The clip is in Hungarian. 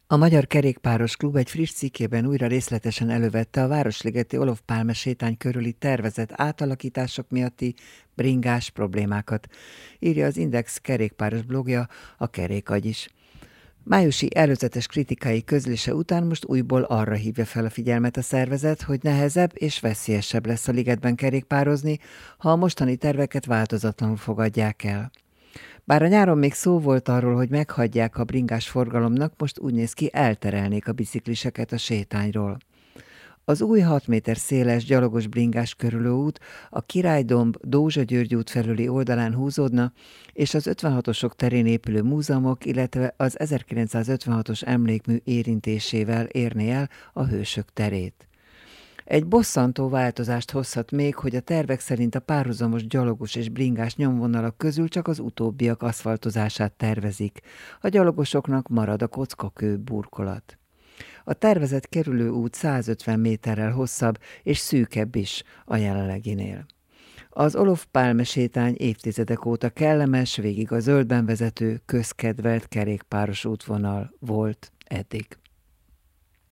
A Magyar Kerékpáros Klub egy friss cikkében újra részletesen elővette a Városligeti Olof Pálme sétány körüli tervezett átalakítások miatti bringás problémákat, írja az Index kerékpáros blogja, a Kerékagy is. Májusi előzetes kritikai közlése után most újból arra hívja fel a figyelmet a szervezet, hogy nehezebb és veszélyesebb lesz a ligetben kerékpározni, ha a mostani terveket változatlanul fogadják el. Bár a nyáron még szó volt arról, hogy meghagyják a bringás forgalomnak, most úgy néz ki, elterelnék a bicikliseket a sétányról. Az új 6 méter széles gyalogos bringás körülőút a Királydomb Dózsa-György út felüli oldalán húzódna, és az 56-osok terén épülő múzeumok, illetve az 1956-os emlékmű érintésével érné el a Hősök terét. Egy bosszantó változást hozhat még, hogy a tervek szerint a párhuzamos gyalogos és bringás nyomvonalak közül csak az utóbbiak aszfaltozását tervezik. A gyalogosoknak marad a kockakő burkolat. A tervezett kerülőút 150 méterrel hosszabb és szűkebb is a jelenleginél. Az Olof Pálme sétány évtizedek óta kellemes, végig a zöldben vezető, közkedvelt kerékpáros útvonal volt eddig.